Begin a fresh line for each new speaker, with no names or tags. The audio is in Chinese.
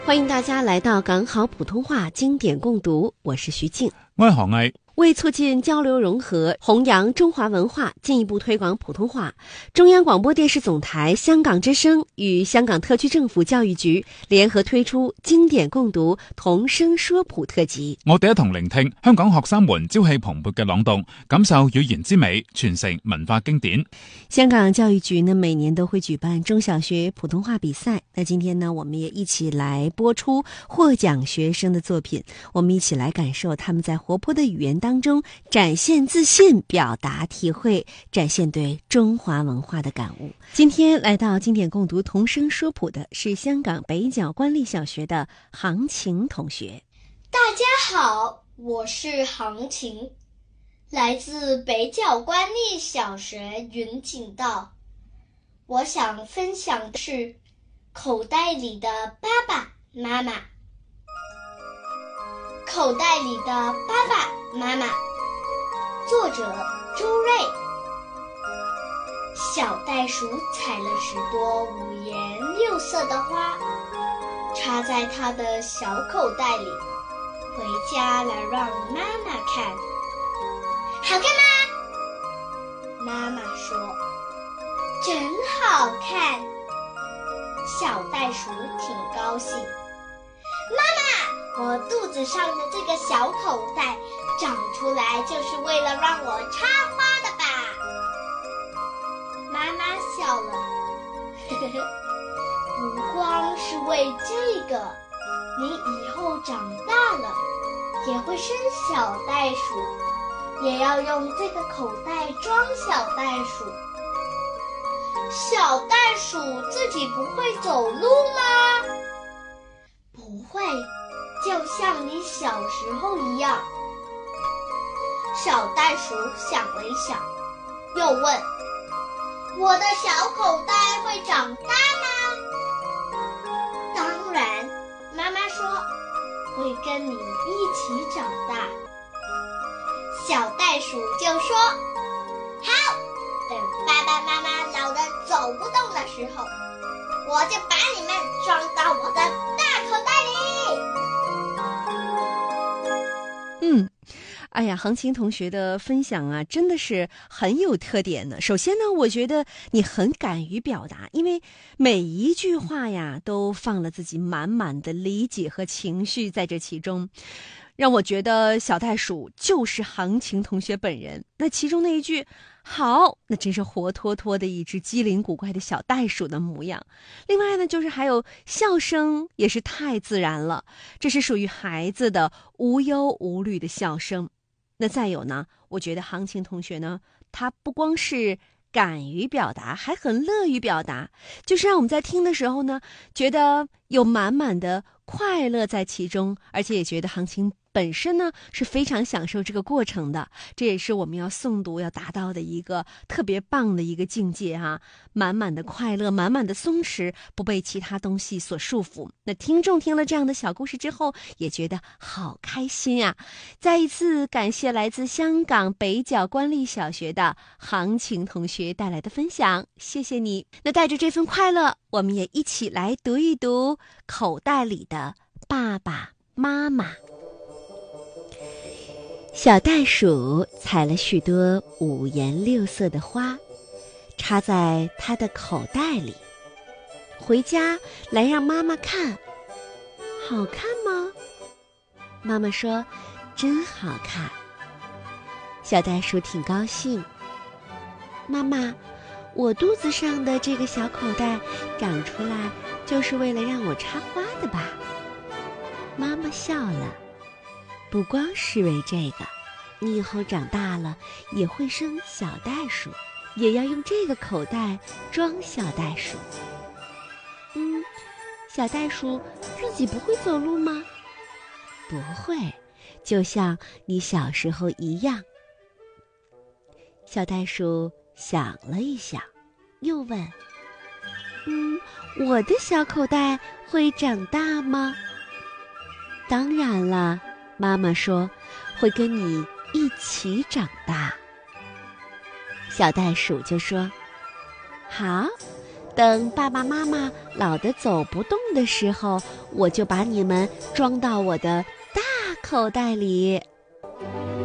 欢迎大家来到港好普通话经典共读，我是徐静，
我係何毅。
为促进交流融合，弘扬中华文化，进一步推广普通话，中央广播电视总台香港之声与香港特区政府教育局联合推出经典共读童聲說普特輯。
我哋一同聆聽香港學生們朝氣蓬勃嘅朗讀，感受語言之美，傳承文化經典。
香港教育局呢，每年都會舉辦中小學普通話比賽。那今天呢，我們也一起來播出獲獎學生的作品，我們一起來感受他們在活潑的語言當中展現自信，表達體會，展現對中華文化的感悟。今天來到經典共讀童聲說普的是香港北角官立小學的杭晴同學。
大家好，我是杭晴，來自北角官立小學雲景道。我想分享的是口袋裡的爸爸媽媽。口袋裡的爸爸媽媽，作者周瑞。小袋鼠採了許多五顏六色的花，插在它的小口袋裡，回家來讓媽媽看。好看嗎？媽媽說，真好看。小袋鼠挺高興。媽媽，我肚子上的這個小口袋長出來就是為了讓我插花的吧？媽媽笑了，不光是為這個，你以後長大了也會生小袋鼠，也要用這個口袋裝小袋鼠。小袋鼠自己不會走路嗎？不會，就像你小時候一樣。小袋鼠想了一想，又問，我的小口袋會長大嗎？當然，媽媽說，會跟你一起長大。小袋鼠就說，好，等爸爸媽媽老得走不動的時候，我就把你們裝到我的大口袋裡。
哎呀，杭晴同學的分享啊，真的是很有特點呢。首先呢，我覺得你很敢於表達，因為每一句話呀，都放了自己滿滿的理解和情緒在這其中，讓我覺得小袋鼠就是杭晴同學本人。那其中那一句好，那真是活脫脫的一隻機靈古怪的小袋鼠的模樣。另外呢，就是還有笑聲也是太自然了，這是屬於孩子的無憂無慮的笑聲。那再有呢，我覺得杭晴同學呢，他不光是敢於表達，還很樂於表達，就是讓我們在聽的時候呢，覺得有滿滿的快樂在其中，而且也覺得杭晴本身呢是非常享受這個過程的，這也是我們要誦讀要達到的一個特別棒的一個境界哈，滿滿的快樂，滿滿的鬆弛，不被其他東西所束縛。那聽眾聽了這樣的小故事之後，也覺得好開心啊！再一次感謝來自香港北角官立小學的杭晴同學帶來的分享，謝謝你。那帶着這份快樂，我們也一起來讀一讀口袋裡的爸爸媽媽。小袋鼠採了許多五顏六色的花，插在它的口袋裡，回家來讓媽媽看。好看嗎？媽媽說，真好看。小袋鼠挺高興。媽媽，我肚子上的這個小口袋長出來就是為了讓我插花的吧？媽媽笑了。不光是為這個，你以後長大了也會生小袋鼠，也要用這個口袋裝小袋鼠。小袋鼠自己不會走路嗎？不會，就像你小時候一樣。小袋鼠想了一想，又問，我的小口袋會長大嗎？當然了。媽媽說，會跟你一起長大。小袋鼠就說，好， 等爸爸妈妈老得走不动的时候，我就把你们装到我的大口袋里。